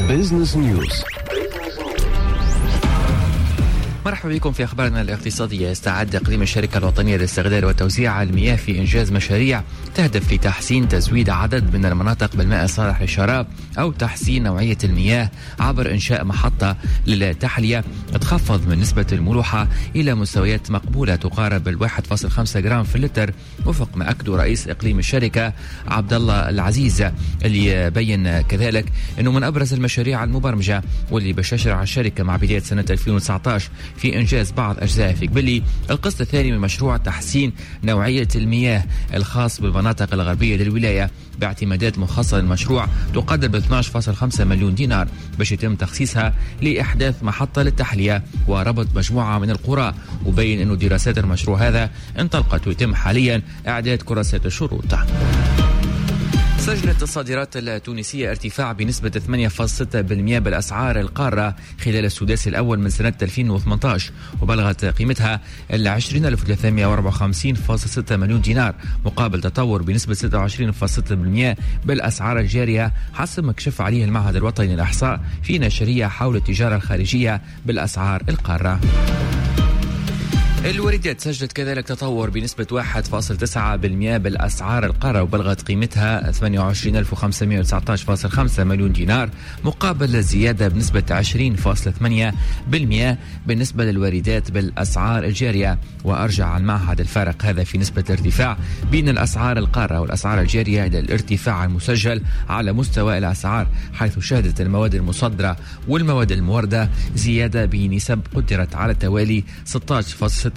بيزنس نيوز. مرحبا بكم في أخبارنا الاقتصادية. استعد إقليم الشركة الوطنية لاستغلال وتوزيع المياه في إنجاز مشاريع تهدف لتحسين تزويد عدد من المناطق بالماء الصالح للشراب أو تحسين نوعية المياه عبر إنشاء محطة للتحلية تخفض من نسبة الملوحة إلى مستويات مقبولة تقارب 1.5 جرام في اللتر، وفق ما أكد رئيس إقليم الشركة عبد الله العزيز، اللي بين كذلك أنه من أبرز المشاريع المبرمجة واللي بشاشر الشركة مع بداية سنة 2019 في إنجاز بعض أجزاء في قبلي القسط الثاني من مشروع تحسين نوعية المياه الخاص بالمناطق الغربية للولاية باعتمادات مخصصة للمشروع تقدر ب 12.5 مليون دينار باش يتم تخصيصها لإحداث محطة للتحلية وربط مجموعة من القرى. وبين أنه دراسات المشروع هذا انطلقت ويتم حاليا إعداد كراسات الشروط. سجلت الصادرات التونسية ارتفاع بنسبة 8.6% بالأسعار القارة خلال السداسي الأول من سنة 2018، وبلغت قيمتها 20,354.6 مليون دينار مقابل تطور بنسبة 26.6% بالأسعار الجارية، حسب ما كشف عليه المعهد الوطني للإحصاء في نشرية حول التجارة الخارجية بالأسعار القارة. الواردات سجلت كذلك تطور بنسبة 1.9% بالأسعار القارة، وبلغت قيمتها 28,519.5 مليون دينار مقابل زيادة بنسبة 20.8% بالنسبة للواردات بالأسعار الجارية. وأرجع المعهد الفارق هذا في نسبة ارتفاع بين الأسعار القارة والأسعار الجارية إلى الارتفاع المسجل على مستوى الأسعار، حيث شهدت المواد المصدرة والمواد الموردة زيادة بنسب قدرت على التوالي 16.6%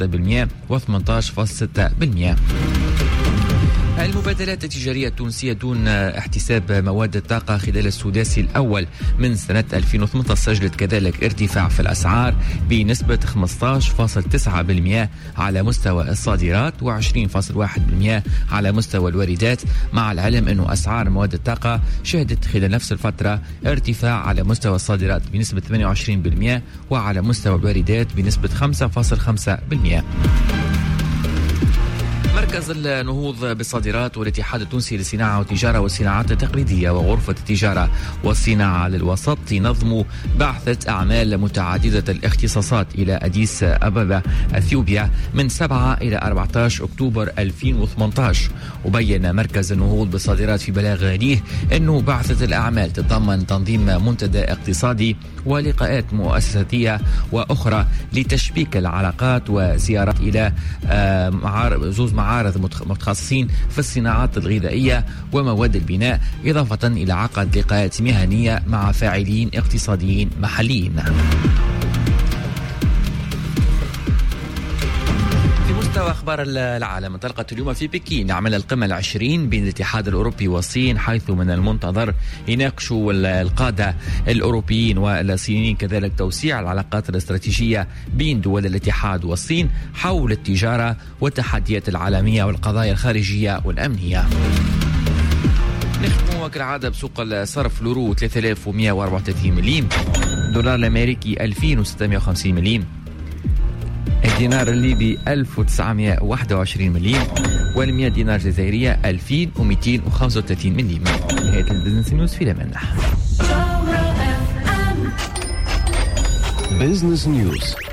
و18.6%. المبادلات التجارية التونسية دون احتساب مواد الطاقة خلال السداسي الأول من سنة 2018 سجلت كذلك ارتفاع في الأسعار بنسبة 15.9% على مستوى الصادرات و20.1% على مستوى الواردات، مع العلم أنه أسعار مواد الطاقة شهدت خلال نفس الفترة ارتفاع على مستوى الصادرات بنسبة 28% وعلى مستوى الواردات بنسبة 5.5%. مركز النهوض بالصادرات والاتحاد التونسي للصناعة والتجارة والصناعات التقليدية وغرفة التجارة والصناعة للوسط ينظموا بعثة أعمال متعددة الاختصاصات إلى أديس أبابا أثيوبيا من 7 إلى 14 أكتوبر 2018. وبين مركز النهوض بالصادرات في بلاغ ليه أنه بعثة الأعمال تتضمن تنظيم منتدى اقتصادي ولقاءات مؤسساتية وأخرى لتشبيك العلاقات وزيارات إلى معارض متخصصين في الصناعات الغذائية ومواد البناء، إضافة إلى عقد لقاءات مهنية مع فاعلين اقتصاديين محليين. مستوى أخبار العالم، انطلقت اليوم في بكين عمل القمة العشرين بين الاتحاد الأوروبي والصين، حيث من المنتظر يناقشوا القادة الأوروبيين والصينيين كذلك توسيع العلاقات الاستراتيجية بين دول الاتحاد والصين حول التجارة والتحديات العالمية والقضايا الخارجية والأمنية. نختم كالعادة بسوق الصرف. اليورو 3134 مليم، دولار الأمريكي 2650 مليم، الدينار الليبي 1921 مليم، وال100 دينار جزائرية 2235 مليم. نهاية البزنس نيوز في الأمان. بيزنس نيوز.